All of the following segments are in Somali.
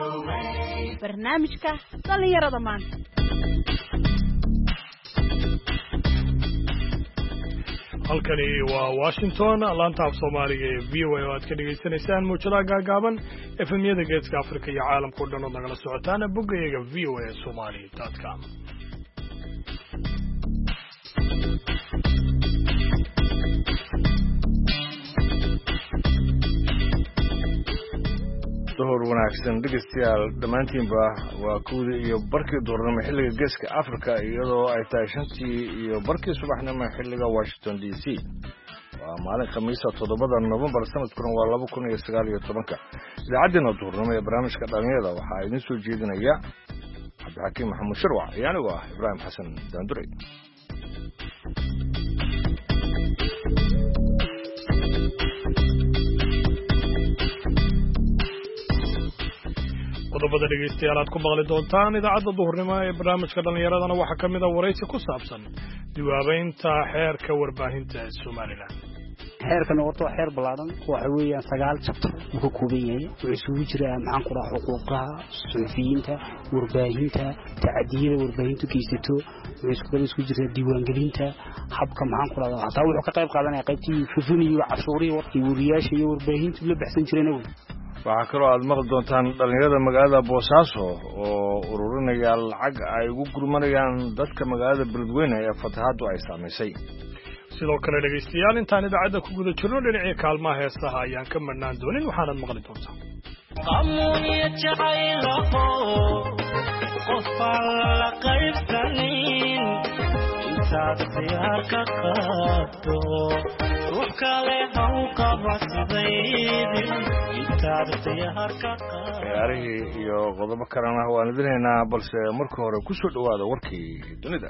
barnaamijka dhalinyarada maanta. halkani waa Washington laanta af Soomaaliga ee VOA oo aad ka dhageysanaysaan muujada gaagaaban FM-yada geeska Afrika iyo caalamka oo dhan oo nagala socotaan boggayaga voasomali.com. duhur wanaagsan dhegeystayaal dhammaantiinba waa kuwii iyo barkii duhurnimo xilliga geeska Afrika iyadoo ay tahay 5 iyo barkii subaxnimo xilliga Washington DC. waa maalin khamiis ah 7 November sanadkuna waa 2019. idaacaddeena duhurnimo ee barnaamijka dhalinyarada waxaa idin soo jeedinaya Cabdixakiim Maxamuud Sharwac iyo anigu ah Ibraahim Xasan Daanduray. qodobada dhegeystayaal aad ku maqli doontaan idaacadda duhurnimo ee barnaamijka dhalinyaradana waxaa ka mid ah waraysi ku saabsan diwaabeynta xeerka warbaahinta Soomaaliland. xeerkan waa xeer balaadan waxa weeyaan 9 chapter uu ka kooban yahay oo isugu jira maxaan ku dhahaa xuquuqaha suxufiyiinta warbaahinta tacadiyada warbaahintu geysato isku jira diiwaangelinta habka maxaan ku dhahaa hataa wuxuu ka qayb qaadanaya qaybtii fufuniyo cashuuriyo warkii wariyaasha iyo warbaahintu la baxsan jireen waxaa kaloo aad maqli doontaan dhalinyarada magaalada Boosaaso oo ururinaya lacag ay ugu gurmanayaan dadka magaalada Beledweyne ee fatahaadu ay saameysay. sidoo kale dhegeystayaal intaan idaacadda ku guda jirno dhinacii kaalmaha heesaha ayaan ka marnaan doonin waxaanad maqli doontaa qamuuniya jacaylaho qofala qaybsanin intaad siyaaka qaado ruux kale haw qabasidaydin ciyaarihii iyo qodobo kalena waan idinaynaa balse marka hore ku soo dhawaada warkii dunida.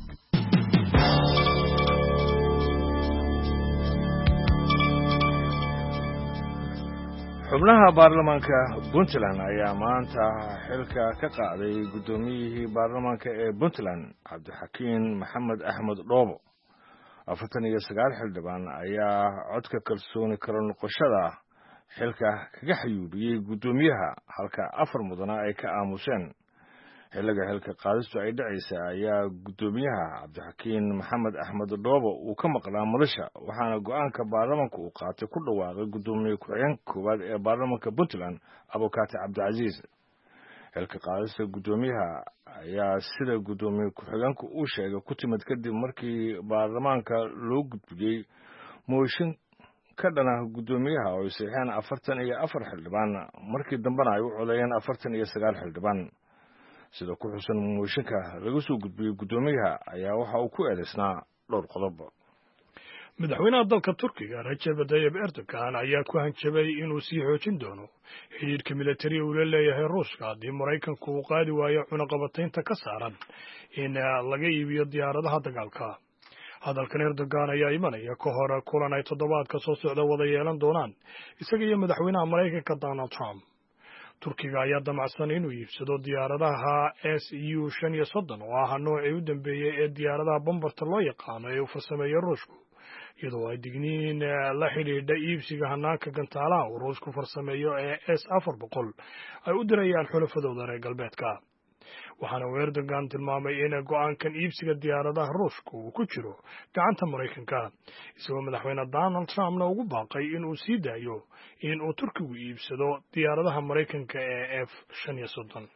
xubnaha baarlamaanka Puntland ayaa maanta xilka ka qaaday gudoomiyihii baarlamaanka ee Puntland Cabdixakiin Maxamed Axmed Dhoobo. 49 xildhibaan ayaa codka kalsooni kala noqoshada xilka kaga xayuubiyay gudoomiyaha halka 4 mudana ay ka aamuseen. xilliga xilka qaadistu ay dhacaysa ayaa gudoomiyaha Cabdixakiin Maxamed Axmed Dhoobo uu ka maqnaa madasha waxaana go'aanka baarlamaanka uu qaatay ku dhawaaqay gudoomiye ku-xigeenka koowaad ee baarlamaanka Puntland Abukaati Cabdicasiis. xilka qaadista gudoomiyaha ayaa sida gudoomiye ku-xigeenku uu sheegay ku timid kadib markii baarlamaanka loo gudbiyay mooshin ka dhana gudoomiyaha oo saxeen 44 xildhibaan markii dambana ay u codeeyeen 49 xildhibaan. sida ku xusan mooshinka laga soo gudbiyay gudoomiyaha ayaa waxa uu ku eedeysnaa dhowr qodob. madaxweynaha dalka Turkiga Recep Tayyip Erdogan ayaa ku hanjabay inuu sii xoojin doono xiriirka militari uu la leeyahay Ruushka haddii Mareykanku uu qaadi waayo cunaqabataynta ka saaran in laga iibiyo diyaaradaha dagaalka. hadalkan Erdogan ayaa imanaya ka hor kulan ay toddobaadka soo socda wada yeelan doonaan isaga iyo madaxweynaha Mareykanka Donald Trump. Turkiga ayaa damacsan inuu iibsado diyaaradaha Su-35 oo ah noocii u dambeeyay ee diyaaradaha bombarta loo yaqaano ee uu farsameeyo Ruushku, iyadoo ay digniin la xidhiidha iibsiga hanaanka gantaalaha uu Ruushku farsameeyo ee S-400 ay u dirayaan xulafadooda reer galbeedka. waxaana uu Erdogan tilmaamay in go'aankan iibsiga diyaaradaha Ruushku uu ku jiro gacanta Mareykanka, isagoo madaxweyne Donald Trumpna ugu baaqay in uu sii daayo in uu Turkigu iibsado diyaaradaha Mareykanka ee F-35.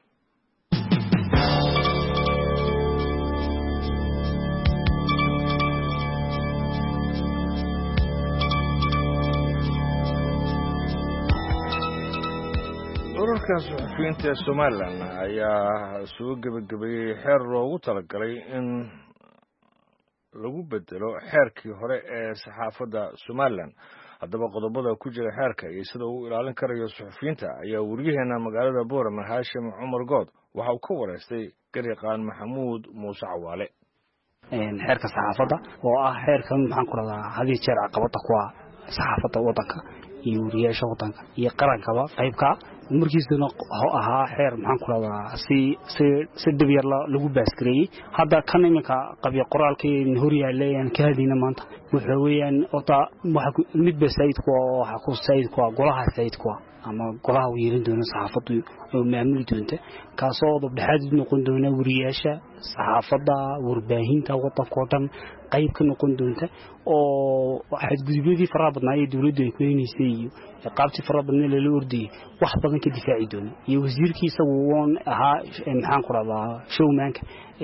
ururka suxufiyiinta Soomaaliland ayaa soo gabagabeeyay xeer loogu talagalay in lagu bedelo xeerkii hore ee saxaafadda Soomaaliland. haddaba qodobada ku jira xeerka iyo sida uu ilaalin karayo suxufiyiinta ayaa wariyaheena magaalada Boorama Haashim Cumar Good waxa uu ka wareystay garyaqaan Maxamuud Muuse Cawaale. xeerka saxaafadda oo ah xeerkan maxaan ku radaa hadii jeer caqabada ku ah saxaafadda wadanka iyo wariyaasha wadanka iyo qarankaba qaybka markiisna ahaa xeer maxaan ku radaa si dib yar lagu baaskiray hadda kan iminka qabyo qoraalkeen horiyaaleen ka hadina maanta wuxuu weeyaan ota mid basayd ku waxa ku sayd ku golaha sayd ku ama golaha weerin doona saxaafadu oo maamuli doonta kaasoo dabdhaxaad noqon doona wariyaasha saxaafada warbaahinta wadanka oo dhan qayb ka noqon doonta oo xadgudubadii faraha badnaa ee dawladdu ay ku heenaysay iyo qaabtii faraha badnaa la ordiyay wax badan ka difaaci doona iyo wasiirkiisa uu ahaa maxaan ku radaa showmanka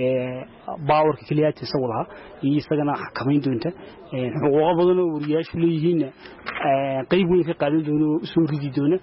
باور كليات يسولها يسجنا حكمين دونته حقوق بدنا ورياش ليهين قيبون في قانون دونه سوري دونه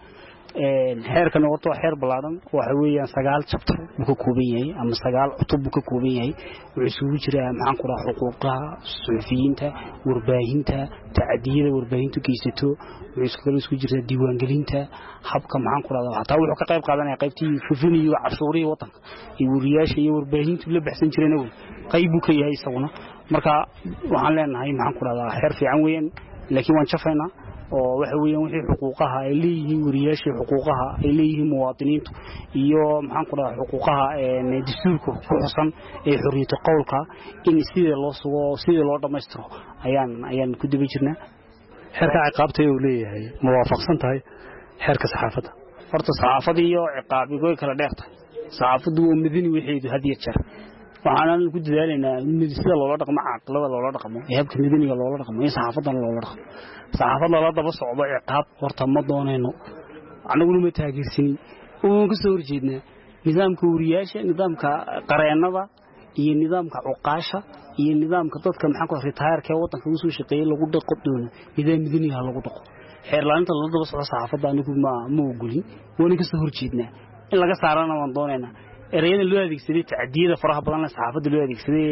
حير كان وطو حير بلادن وحويا سجال شبتر بكوبية أما سجال عطب بكوبية وعسوي جرا معن قرا حقوقها صحفيين تا ورباهين تا تعديل ورباهين تكيستو وعسكري جرا ديوان جلين تا حبك معن قرا حتى وحق قيب قادنا قيبتي شوفني وعصوري وطن يورياش يورباهين تبلا بحسن جرا نو قيبك يا يسونا مركا وحنا لنا هاي معن قرا حير في عنوين لكن وان شفنا وحويا وحي حقوقها إليه ورياشي حقوقها إليه مواطنين iyo maxaan ku dhahay xuquuqaha dastuurka ku xusan ee xorriyada qowlka in sidii loo sugo sidii loo dhameystiro ayaan ku dib jirnaa xeerka ciqaabta uu leeyahay muwaafaqsan tahay xeerka saxaafada horta saxaafada iyo ciqaabigu way kala dheertahay saxaafadu waa midni wixii hadiya jar waxaan ku dadaalnaa in sida loo dhaqmo aqlada loo dhaqmo ee habka midniga loo dhaqmo ee saxaafadan loo dhaqmo saxaafada la daba socdo ciqaab horta ma doonayno anagu ma taageersanin oo ka soo horjeedna nidaamka wariyaasha nidaamka qareenada iyo nidaamka uqaasha iyo nidaamka dadka maxaan ku ritaayarka wadanka uu soo shaqeeyay lagu dhaqo doono nidaam midniga lagu dhaqo xeerlaanta la daba socdo saxaafada anigu ma ogolin waan ka soo horjeedna in laga saarana waan doonaynaa erayada loo adeegsaday tacdiida faraha badan saxaafada loo adeegsaday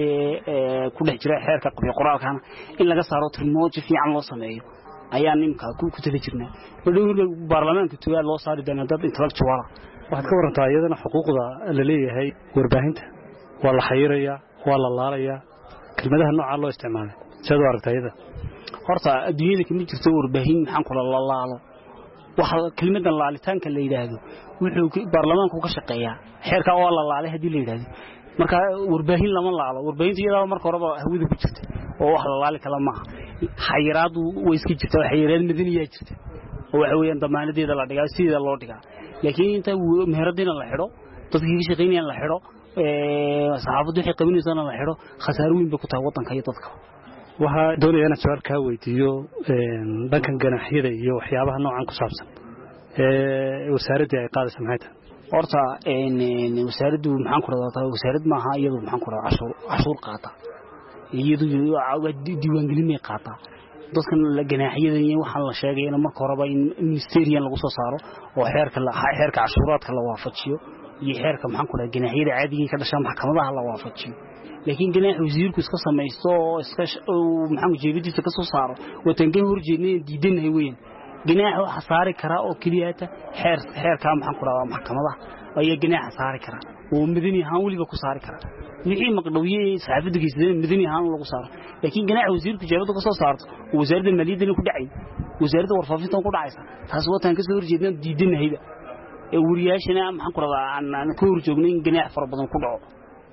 ku dhex jira xeerka qabiil qoraalkana in laga saaro tilmoojo fiican loo sameeyo ayaan nimka ku tala jirnaa wadawga baarlamaanka tuugaa loo saari doona dad intellectual waxaad ka warantaa iyadana xuquuqda la leeyahay warbaahinta waa la xayirayaa waa la laalayaa kelmadaha nooca loo isticmaalay sidoo aragtay iyada horta adduunyada kamid jirto warbaahin maxaan kula laalo waxa kelmadan laalitaanka la yiraahdo wuxuu baarlamaanku ka shaqeeyaa xeerka oo la laalay hadii la yiraahdo marka warbaahin lama laalo warbaahinta iyada marka horeba hawada ku jirta oo wax la laali kala ma xayiraadu way iska jirtaa xayiraad madaniya jirta oo waxa weeyaan damaanadeeda la dhigaa sida loo dhigaa laakiin inta meheradina la xiro dadkii ka shaqeynayaan la xiro saxaafadu waxay qabanaysaa la xiro khasaaro weyn bay ku tahay wadanka iyo dadka waxa doonaya inaan su'aal ka weydiiyo dhankan ganaaxyada iyo waxyaabaha noocan ku saabsan wasaaradda ay qaadayso maxay tahay horta wasaaraddu maxaan ku radaa wasaarad ma aha iyadu maxaan ku radaa cashuur qaata iyadu diiwaan gelin ay qaata dadkan la ganaaxyada iyo waxa la sheegay in marka horeba in ministeriyan lagu soo saaro oo xeerka cashuuraadka la waafajiyo iyo xeerka maxaan ku radaa ganaaxyada caadiga ka dhashay maxkamadaha la waafajiyo laakiin ganaax wasiirku iska sameeysto iska maxaan jeebadiisa ka soo saaro wadanka horjeednay diidanahay weyn ganaax waxa saari kara oo kaliyaata xeerka maxaan ku radaa maxkamadaha ayaa ganaax saari kara oo midni ahaan waliba ku saari kara wixii maqdawiyay saxaafada geysay midni ahaan lagu saaro laakiin ganaax wasiirku jeebada ka soo saarto wasaaradda maaliyadda ku dhacay wasaaradda warfaafinta ku dhacaysa taas wadanka soo horjeednay diidanahayba ee wariyaashana maxaan ku radaa aan ka horjoognay ganaax fara badan ku dhaco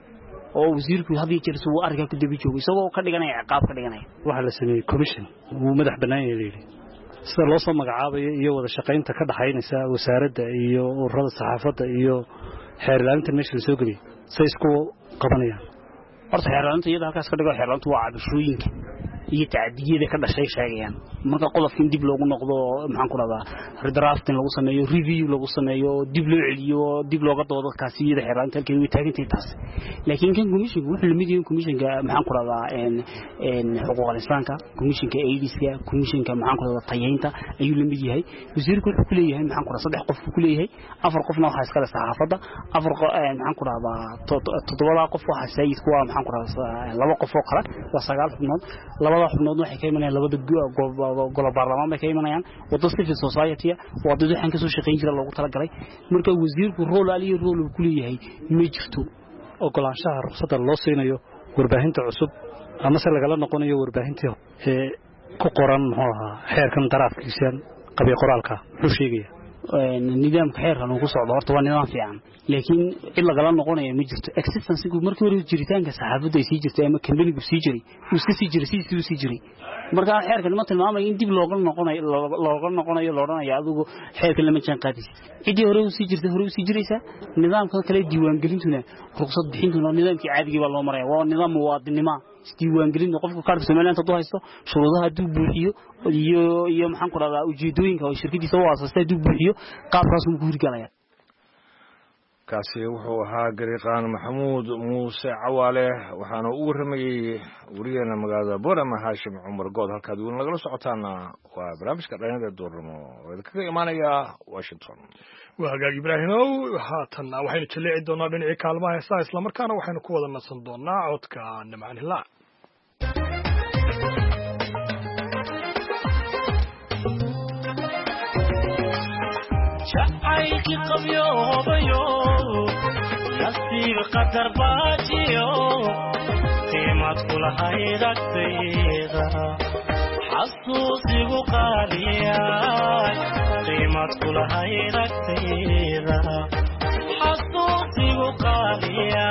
oo wasiirku hadii jeer soo ariga ku dabi joogay isagoo ka dhiganaya ciqaab ka dhiganaya waxa la sameeyay commission uu madax banaan yahay sida loo soo magacaabayo iyo wada shaqaynta ka dhaxaynaysa wasaaradda iyo ururada saxaafadda iyo xeerlaanta meesha soo galay say isku qabanayaan horta xeerlaanta iyada halkaas ka dhigo xeerlaantu waa cabashooyinka iyo tacdiyada ka dhashay sheegayaan marka qodobkan dib loogu noqdo maxaan ku radaa redrafting lagu sameeyo review lagu sameeyo dib loo celiyo dib looga doodo kaasiyada xeerlaanta halkii way taagantay taas laakiin kan commissionku wuxuu lamid yahay commissionka maxaan ku radaa xuquuqul insaanka commissionka aidiska commissionka maxaan ku radaa tayeynta ayuu lamid yahay wasiirku wuxuu ku leeyahay maxaan ku radaa saddex qof ku leeyahay afar qofna waxa iska leh saxaafadda afar maxaan ku radaa todobada qof waxa sayid kuwa maxaan ku radaa laba qof oo kale waa sagaal xubnood labada xubnood waxay ka imanayaan labada golo baarlamaan bay ka imanayaan wada civil society wada waxaan ka soo shaqeyn jiray loogu tala galay marka wasiirku role aliyo role uu ku leeyahay ma jirto ogolaanshaha ruqsadda loo siinayo warbaahinta cusub ama se lagala noqonayo warbaahintii ku qoran muxuu ahaa xeerkan daraafkiisa qabiil qoraalka wuxuu sheegaya nidaamka xeerkan uu ku socdo horta waa nidaam fiican laakiin cid la galan noqonaya ma jirto existence-ku markii hore jiritaanka saxaafadda ay sii jirtay ama company-gu sii jiray uu iska sii jiray sidii sii jiray marka xeerkan ma tilmaamayo in dib looga noqonayo loodhanayo adigu xeerkan lama jaan qaadis cidii hore uu sii jirtay hore uu sii jiraysa nidaamka kale diiwaangelintuna ruqsad bixintuna nidaamkii caadiga waa loo maraya waa nidaam muwaadinimo diiwaangelinta qofka kaarka Soomaaliland haduu haysto shuruudaha haduu buuxiyo iyo maxaan ku radaa ujeedooyinka oo shirkadiisa u aasastay haduu buuxiyo qaabkaas uu ku hirgalaya kaasi wuxuu ahaa Gariiqaan Maxamuud Muuse Cawaale waxaana uu waramayay wariyana magaalada Boorama Haashim Cumar Good halkaad weyn lagala socotaana waa barnaamijka dhalinyarada doornimo oo ka imaanaya Washington وهاجاج إبراهيم أو هاتنا وحين تلي عدنا بين عكالمة هسا إسلام مركانا وحين قوة النصندونا عودك نمعن الله شعيك قبيو بيو نصيب قدر باجيو قيمة كل هيرك تيغا حسوسي وقاليا قيمة كل هيرك تيغا حسوسي وقاليا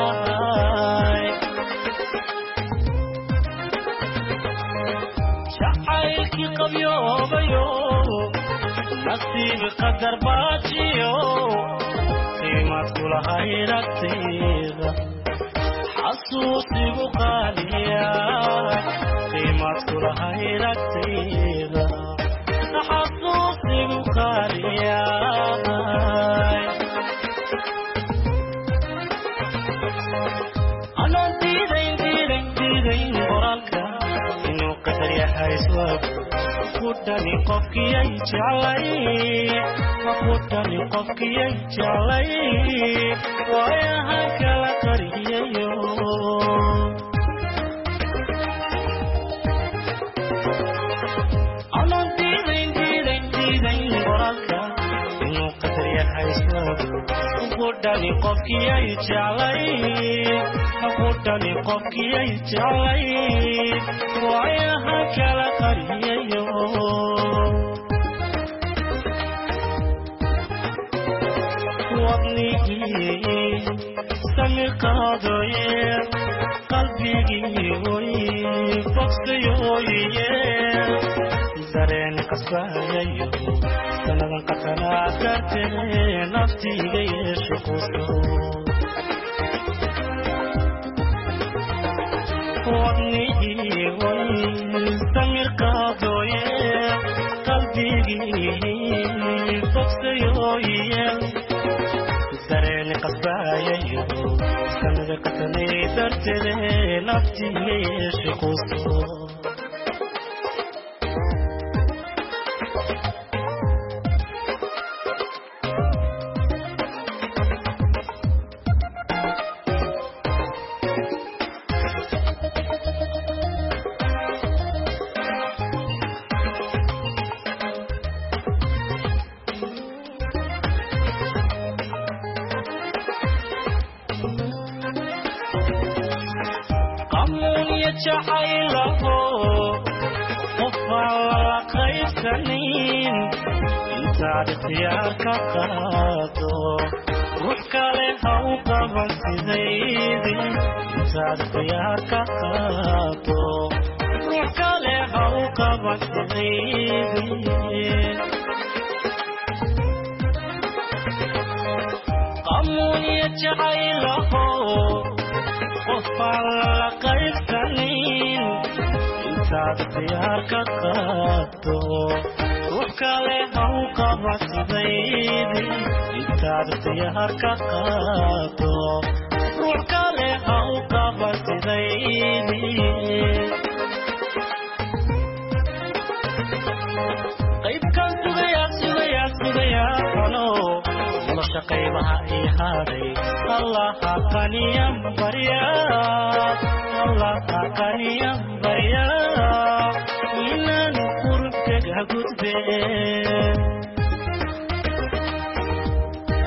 شعيك قبيو بيو نصيب قدر باجيو قيمة كل هيرك تيغا حسوسي وقاليا قيمة كل هيرك تيغا حسوسي وقاليا أنا ديدين قرالك إنه قدر يحيسوك قدني قفكي يجعلي وقدني قفكي يجعلي ويا هكلا كرييو أنا ديدين وراك إنه قدر يحيسوك قدني قفكي يجعلي قدني قفكي يجعلي ويا هكلا كرييو سمي قاضي قلبي بقصي زرين قصايا سنة قتنا كرتني نفتي جيش قصو وابني سمي قاضي قلبي بقصي زرين قصايا سنة قتني درتني نفتي جيش قصو جعيله وفعل خير سنين انت اختيارك قادو روحك لها وقبل سيدي انت اختيارك قادو روحك لها وقبل سيدي قاموا يجعيله وفعل خير سنين انت اختيارك قادو روحك لها وقبل سيدي انت اختيارك قادو روحك لها وقبل سيدي قيب كان سبيا حلو مشقيبها إيهادي الله حقني ينبريا الله حقني ينبريا إلا نقرب تقهقود بيه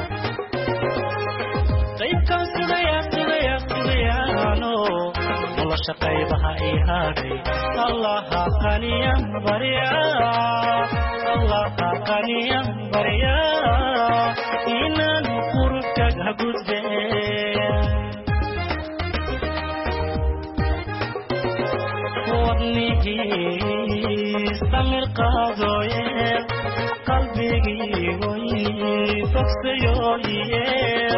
طيب كان سبيا nolosha qaybaha ay haaday allaha qaniyan barya allaha qaniyan barya inaan qurubkaga gudbe wadnigii samir qaadooye qalbigii way fogsayoye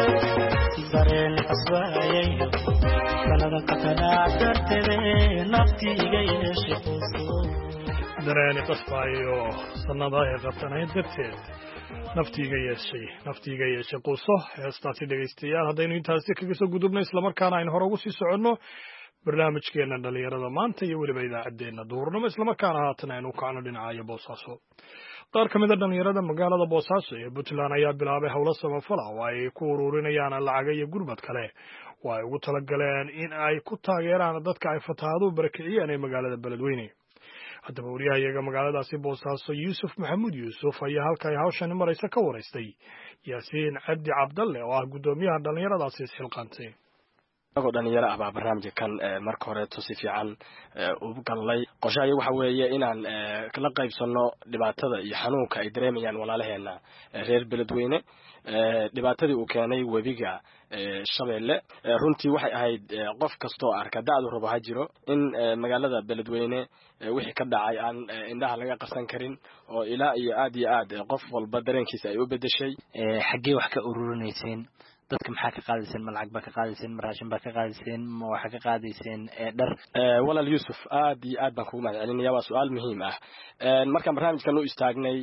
dareen qasbayayo sanada qatanaa dartede naftiiga yeeshe quso dareeni qasbaayo sanadaha qatanayd darteed naftiiga yeeshay quso heestaasi dhegaystayaal haddaynu intaasi kaga soo gudubno islamarkaana aynu hore ugu sii soconno barnaamijkeena dhalinyarada maanta iyo weliba idaacaddeenna duhurnimo islamarkaana haatan aynu kacno dhinacayo boosaaso qaar ka mid a dhalinyarada magaalada boosaaso ee puntland ayaa bilaabay howlo samafala oo ay ku ururinayaan lacaga iyo gurmad kale oo ay ugu talagaleen in ay ku taageeraan dadka ay fatahaaduhu barakiciyeen ee magaalada beledweyne haddaba wariyahayaga magaaladaasi boosaaso yuusuf maxamuud yuusuf ayaa halka ay hawshani maraysa ka waraystay yaasiin cabdi cabdalle oo ah guddoomiyaha dhalinyaradaasi isxilqaantay anagoo dhalinyaro ah baa barnaamijka kan marka horeeto si fiican u galnay qorshahayo waxa weeye inaan la qaybsano dhibaatada iyo xanuunka ay dareemayaan walaalaheena reer beledweyne dhibaatadii uu keenay webiga shabeelle runtii waxay ahayd qof kastoo arka da'du rabo ha jiro in magaalada beledweyne wixii ka dhacay aan indhaha laga qarsan karin oo ilaa iyo aad qof walba dareenkiisa ay u bedeshay xaggee wax ka ururinayseen dadka maxaa ka qaadayseen ma lacag baa ka qaadayseen ma raashin baa ka qaadayseen ma waxaa ka qaadayseen dhar walaal yuusuf aad iyo aad baan kugu mahadcelinaya waa su-aal muhiim ah markaan barnaamijkan u istaagnay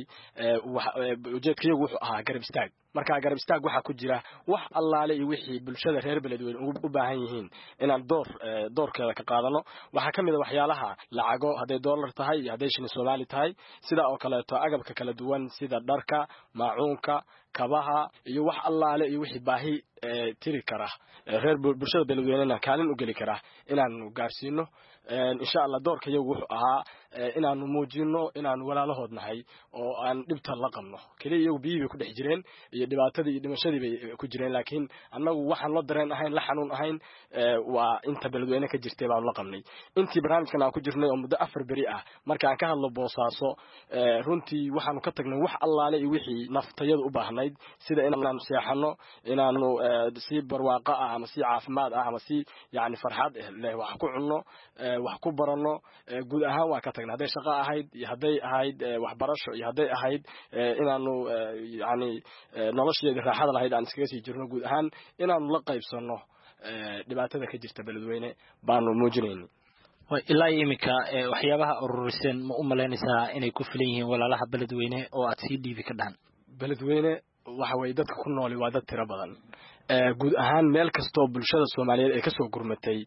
ujeedkayagu wuxuu ahaa garab istaag markaa garab istaag waxaa ku jira wax allaale iyo wixii bulshada reer beledweyne u baahan yihiin inaan doorkeeda ka qaadano waxaa ka mid a waxyaalaha lacago hadday dollar tahay iyo hadday shilin soomaali tahay sida oo kaleeto agabka kala duwan sida dharka maacuunka kabaha iyo wax allaale iyo wixii baahi tiri kara reer bulshada beledweynena kaalin u geli kara inaanu gaarsiino insha Allah doorka iyagu wuxuu ahaa inaanu muujino inaanu walaalahood nahay oo aan dhibta la qabno kaliya iyagu biyihii bay ku dhex jireen iyo dhibaatadii iyo dhimashadii bay ku jireen laakiin annagu waxaan la dareen ahayn la xanuun ahayn waa inta beledweyne ka jirtay baan la qabnay intii barnaamijkan aan ku jirnay oo muddo 4 beri ah marka aan ka hadlo boosaaso runtii waxaanu ka tagnay wax allaale iyo wixii naftayadu u baahnayd sida inaanu seexano inaanu si barwaaqo ah ama si caafimaad ah ama si yaani farxad leh wax ku cunno wax ku barano guud ahaan waa ka tagnay haday shaqo ahayd iyo haday ahayd waxbarasho iyo haday ahayd inaanu yaani nolosheeda raaxada lahayd aan iskaga sii jirno guud ahaan inaanu la qaybsano dhibaatada ka jirta beledweyne baanu muujinayni ilaa imika waxyaabaha ururiseen ma u maleynaysaa inay ku filan yihiin walaalaha beledweyne oo aad sii dhiibi ka dhahan beledweyne waxa way dadka ku nool waa dad tiro badan guud ahaan meel kastoo bulshada Soomaaliyeed ay ka soo gurmatay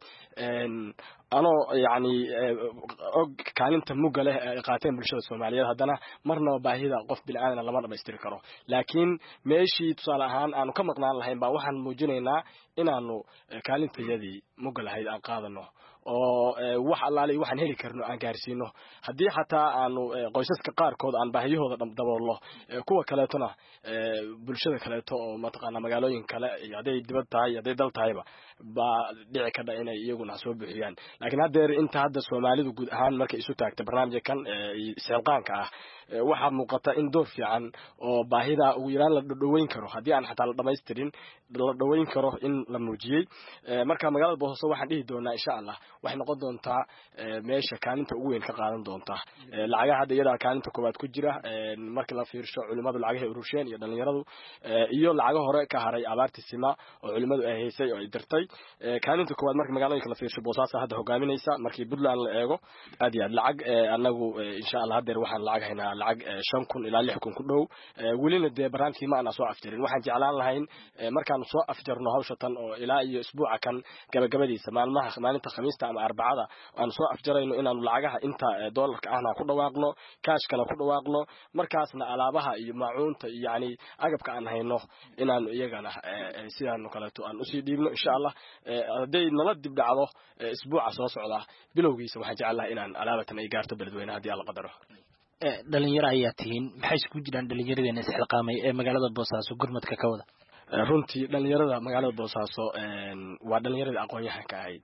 anoo yaani og kaalinta muga leh ay qaateen bulshada Soomaaliyeed haddana marnaba baahida qof bilaadan lama dhameystiri karo laakiin meeshii tusaale ahaan aanu ka maqnaan lahayn baa waxaan muujinaynaa inaanu kaalintayadii muga lahayd aan qaadano oo wax allaale waxaan heli karno aan gaarsiino haddii xataa aanu qoysaska qaarkood aan baahiyahooda daboolno kuwa kaleetona bulshada kaleeto oo mataqaana magaalooyin kale haday dibad tahay haday dal tahayba baa dhici kada inay iyaguna soo buuxiyaan laakiin haddeer inta hadda Soomaalidu guud ahaan markay isu taagtay barnaamijkan isxilqaanka ah waxaa muuqata in door fiican oo baahida ugu yaraan la dhaweyn karo haddii aan xataa la dhameystirin la dhaweyn karo in la muujiyay marka magaalada Boosaaso waxaan dhihi doonaa insha Allah waxay noqon doontaa meesha kaalinta ugu weyn ka qaadan doonta lacagaha hadda iyada kaalinta koowaad ku jira markii la fiirsho culimadu lacagaha urusheen iyo dhalinyaradu iyo lacagaha hore ka haray abaartii sima oo culimadu ay haysay oo ay dirtay kaalinta koowaad markii magaalooyinka la fiirsho Boosaaso hadda hogaaminaysa markii Puntland la eego aad iyo aad lacag anagu insha Allah hadda waxaan lacag haynaa lacag 5,000 ilaa 6,000 ku dhow welina dee barnaamijkii ma ana soo afjarin waxaan jeclaan lahayn markaan soo afjarno hawshatan oo ilaa iyo isbuuca kan gabagabadiisa maalinta Khamiista ama Arbacada aan soo afjarayno inaanu lacagaha inta dollarka ahna ku dhawaaqno kaashkana ku dhawaaqno markaasna alaabaha iyo maacuunta yaani agabka aan hayno inaanu iyagana sidaan kaleeto aan u sii dhiibno insha Allah haday nala dib dhacdo isbuuca soo socda bilowgiisa waxaan jecelahay inaan alaabatan ay gaarto beledweynaha hadii alla qadaro dhalinyaro ayaa tihiin maxay isku jiraan dhalinyaradeen isxilqaamay ee magaalada Boosaaso gurmadka ka wada runtii dhalinyarada magaalada Boosaaso waa dhalinyarada aqoon-yahanka ahayd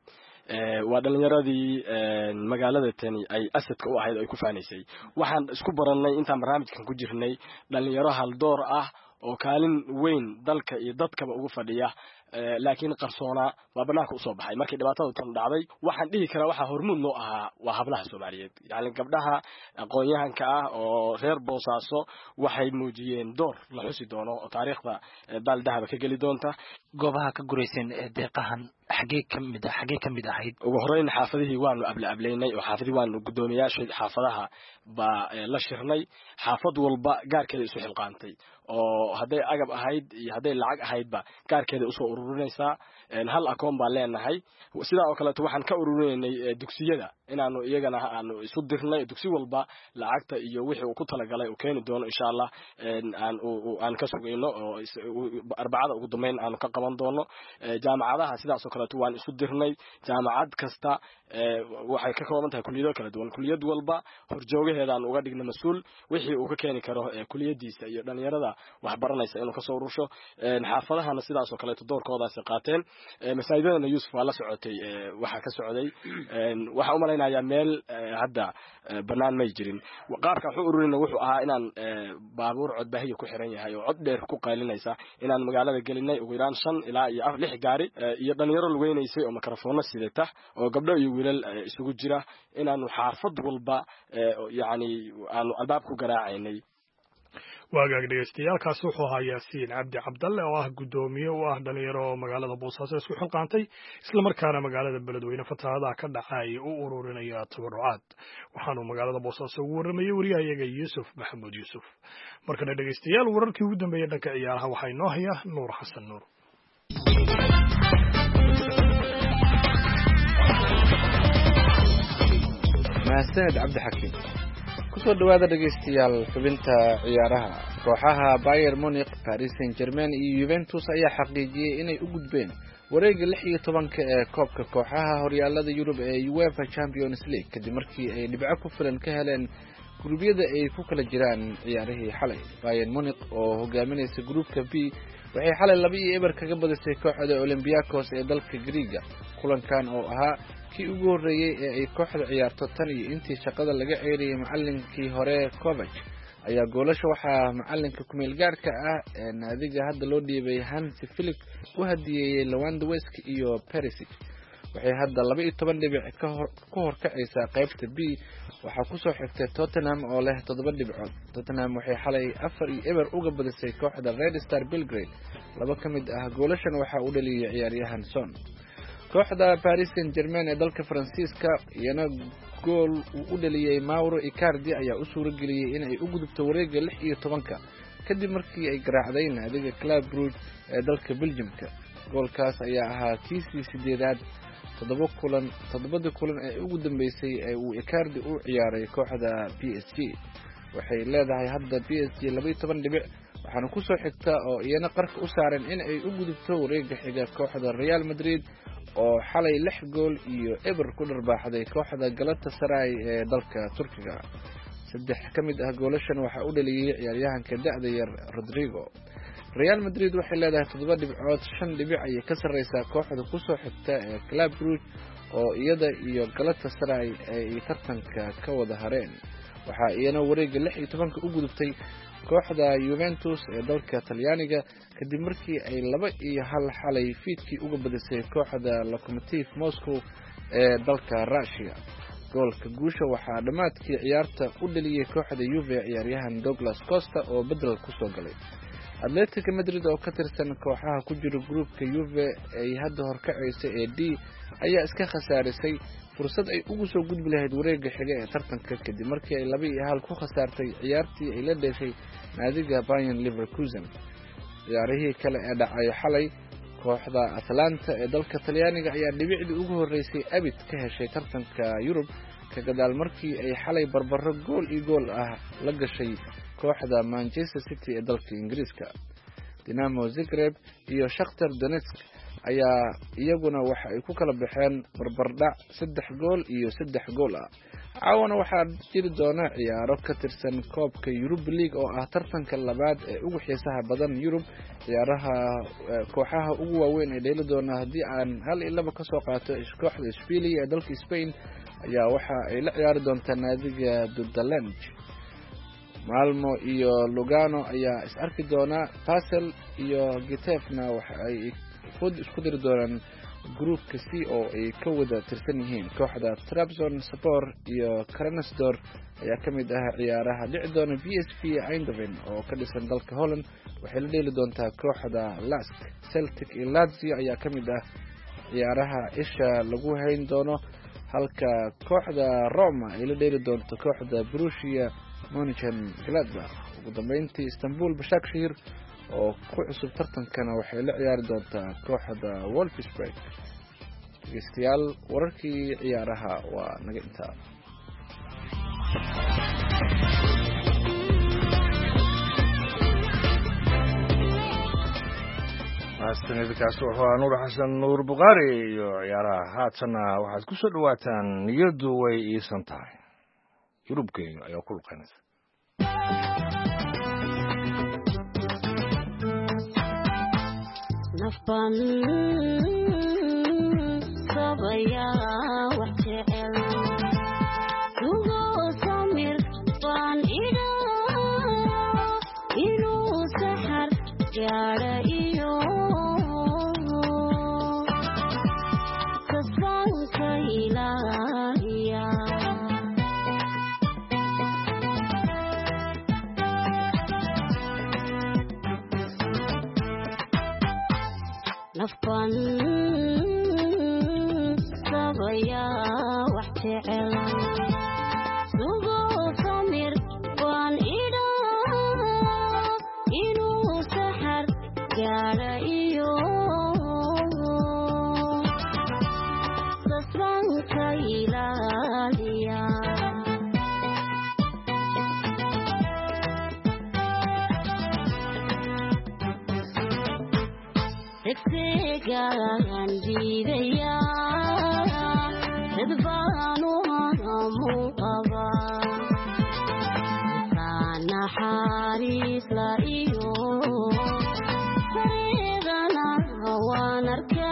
waa dhalinyaradii magaalada tani ay asadka u ahayd oo ay ku faanaysay waxaan isku barannay intaan barnaamijkan ku jirnay dhalinyaro haldoor ah oo kaalin weyn dalka iyo dadkaba ugu fadhiya laakiin qarsoona waa banaanka usoo baxay markii dhibaatada tan dhacday waxaan dhihi karaa waxaa hormuud noo ahaa waa hablaha Soomaaliyeed yani gabdhaha aqoon-yahanka ah oo reer Boosaaso waxay muujiyeen door la xusi doono oo taariikhda dal dahaba ka gali doonta goobaha ka guraysan deeqahan xagee ka mid ahayd ugu horeyn xaafadihii waanu ableynay oo xaafadii waanu gudoomiyaasha xaafadaha ba la shirnay xaafad walba gaarkeeda isu xilqaantay oo haday agab ahayd iyo haday lacag ahaydba gaarkeeda usoo ururinaysaa hal akoon baan leenahay sidaa oo kale waxaan ka ururinay dugsiyada inaanu iyagana aanu isu dirnay dugsi walba lacagta iyo wixii uu ku talagalay uu keeni doono insha Allah aan ka sugayno oo arbacada ugu dambeyn aanu ka qaban doono jaamacadaha sidaas oo kale waan isu dirnay jaamacad kasta waxay ka kooban tahay kulliyado kala duwan kulliyad walba horjoogaheeda aan uga dhigno mas'uul wixii uu ka keeni karo kulliyadiisa iyo dhalinyarada wax baranaysa inuu ka soo urusho xaafadahana sidaas oo kale doorkoodaas qaateen masaajidana Yusuf waa la socotay waxa ka socday waxa u malaynayaa meel hadda banaan may jirin qaabka wuxuu ururinay wuxuu ahaa inaan baabuur codbaahiye ku xiran yahay oo cod dheer ku qaylinaysa inaan magaalada gelinay ugu yaraan 5 ilaa iyo 6 gaari iyo dhalinyaro lugeynaysa oo mikrafoon sidata oo gabdho iyo wiilal isugu jira inaanu xaafad walba yani aanu albaab ku garaacaynay waagaag dhegeystayaaalkaas wuxuu ahaa Yaasiin Cabdi Cabdalle oo ah gudoomiye u ah dhalinyaro magaalada Boosaaso isku xilqaantay isla markaana magaalada Beledweyne fatahaadaha ka dhacay u ururinaya tabarucaad waxaanu magaalada Boosaaso ugu warramay wariyahayaga Yuusuf Maxamuud Yuusuf markana dhegeystayaal wararkii ugu dambeeyay dhanka ciyaaraha waxay noo hayaa Nuur Xasan Nuur mahadsaned Cabdi Xakiim kusoo dhawaada dhegeystayaal xubinta ciyaaraha kooxaha Bayern Munich, Paris Saint-Germain iyo Juventus ayaa xaqiijiyay inay u gudbeen wareegga 16 ee koobka kooxaha horyaalada Yurub ee UEFA Champions League kadib markii ay dhibco ku filan ka heleen gurubyada ay ku kala jiraan ciyaarihii xalay. Bayern Munich oo hogaaminaysa gruupka B waxay xalay 2-0 kaga badisay kooxda Olympiacos ee dalka Greega kulankan oo ahaa kii ugu horeeyay ee ay kooxda ciyaarto tan iyo intii shaqada laga ceyriyay macallinkii hore Kovac ayaa goolasha waxaa macalinka kumeel gaarka ah ee naadiga hadda loo dhiibay Hansi Flick u hadiyay Lewandowski iyo Perisic waxay hadda 12 dhibic ka horkacaysaa qaybta B waxaa ku soo xigtay Tottenham oo leh 7 dhibcood. Tottenham waxay xalay 4-0 uga badisay kooxda Red Star Belgrade laba kamid ah goolashan waxa uu dhaliyay ciyaaryahan Son. kooxda Paris Saint-Germain ee dalka Faransiiska iyana gool u dhaliyay Mauro Icardi ayaa u suurageliyay in ay u gudubto wareegga 16 kadib markii ay garaacday naadiga Club Brugge ee dalka Belgiumka. goolkaas ayaa ahaa kiisii 8aad 7 kulan ee ugu dambeysay ee uu Icardi u ciyaaray kooxda PSG. waxay leedahay hadda PSG 12 dhibic waxaana ku soo xigta oo iyana qarka u saaran in ay u gudubto wareegga xiga kooxda Real Madrid oo xalay 6 gool iyo eber ku dharbaaxday kooxda Galatasaray ee dalka Turkiga. 3 kamid ah goolashan waxa uu dhaliyay ciyaaryahanka da'da yar Rodrigo. Real Madrid waxay leedahay 7 dhibcood 5 dhibic ay ka sareysaa kooxda ku soo xigta ee Club Brugge oo iyada iyo Galatasaray ay tartanka ka wada hareen. waxa iyana wareegga 16 u gudubtay kooxda Juventus ee dalka Talyaaniga kadib markii ay 2-1 xalay fiidkii uga badisay kooxda Lokomotiv Moscow ee dalka Russia. goolka guusha waxaa dhamaadkii ciyaarta u dhaliyay kooxda Juve ciyaaryahan Douglas Costa oo bedel ku soo galay. Atletico Madrid oo ka tirsan kooxaha ku jira groupka Juve ay hadda horkacaysa ee D ayaa iska khasaarisay fursad ay ugu soo gudbi lahayd wareegga xiga ee tartanka kadib markii ay 2-1 ku khasaartay ciyaartii ay la dhashay naadiga Bayern Leverkusen. ciyaarihii kale ee dhacay xalay kooxda Atalanta ee dalka Talyaaniga ayaa dhibicdii ugu horeysay abid ka heshay tartanka Yurub ka gadaal markii ay xalay barbaro gool ah la gashay kooxda Manchester City ee dalka Ingiriiska. Dinamo Zagreb iyo Shakhtar Donetsk ayaa iyaguna waxa ay ku kala baxeen barbardhac 3 gool iyo 3 gool ah. caawana waxaa jiri doona ciyaaro ka tirsan koobka Europa League oo ah tartanka labaad ee ugu xiisaha badan Yurub. ciyaaraha kooxaha ugu waaweyn ee dheeli doona haddii aan 1-2 ka soo qaato kooxda Sevilla ee dalka Spain ayaa waxa ay la ciyaari doontaa naadiga Dudelange. Malmo iyo Lugano ayaa is arki doona. Basel iyo Getafe waxa ay isku diri doonaan groupka C oo ay ka wada tirsan yihiin kooxda Trabzonspor iyo Krasnodar ayaa kamid ah ciyaaraha dhici doona. PSV Eindhoven oo ka dhisan dalka Holland waxay la dheeli doontaa kooxda Lask. Celtic iyo Lazio ayaa kamid ah ciyaaraha isha lagu hayn doono, halka kooxda Roma ay la dheeli doonto kooxda Borussia Mönchengladbach. ugu dambeyntii Istanbul Başakşehir oo ku cusub tartankana waxay la ciyaari doontaa kooxda Wolfsburg. dhegeystayaal wararkii ciyaaraha waa naga intaa. maastanidkaas wuxuu ahaa Nuur Xasan Nuur Buqaari iyo ciyaaraha. haatana waxaad ku soo dhawaataan niyadu way iisan tahay. Yurubkeenu ayaa ku luqaynaysa. nafban sabaya wajecel ugo samir ban ida inuu sahar gaara iyo kasbanka ilaaliya nafban sabaya wajecel ugo samir ban ida inuu sahar gaara iyo kasbanka ilaaliya Exegan jidaya dadbaanu haramu qaba sana haris la iyo sareedana wanarka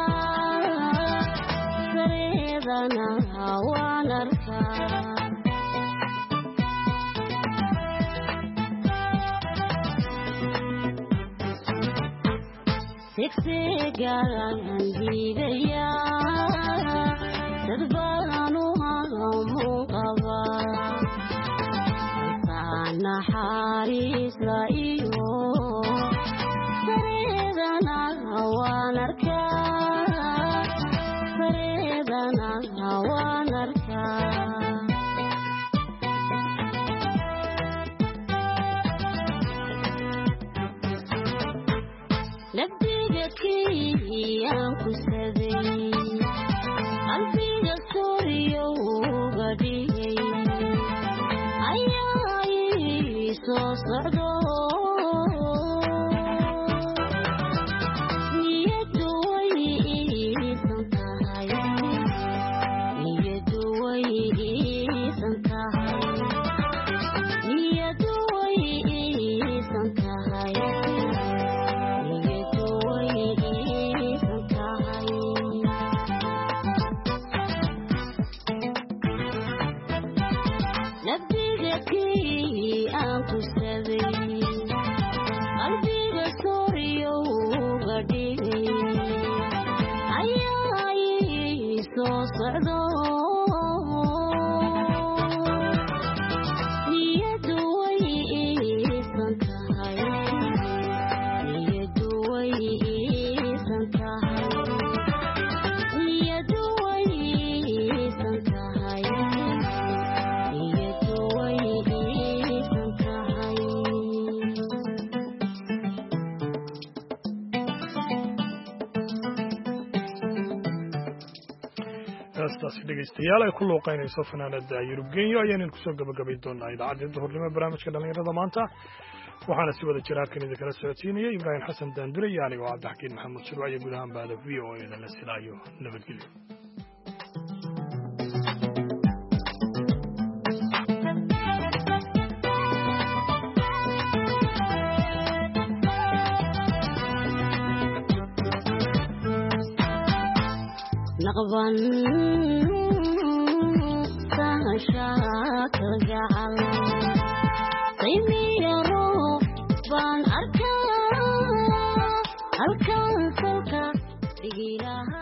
Exegan jidaya dadbaanu haramu qaba sana haris la iyo sareedana wanarka nabdiga kiyaan ku saday qalbiga soriyo uga dhigay ayaa ii soo socdo niyadu way iisan tahay niyadu way iisan tahay niyadu way iisan tahay dhegeystayaal ay ku luuqaynayso fanaanada Yurub Genyo ayaan ku soo gabagabay doonaa idaacadda duhurnimo barnaamijka dhalinyarada maanta waxaana si wada jira halkan idinkala socodsiinaya ibraahim xasan daandure iyo anigoo cabdixakiin maxamuud shirwac iyo guud ahaan bahda v o a la silaayo nabadgelyo نغبن سهشاك جعل قيمي روح بان أركان سلك بقيلها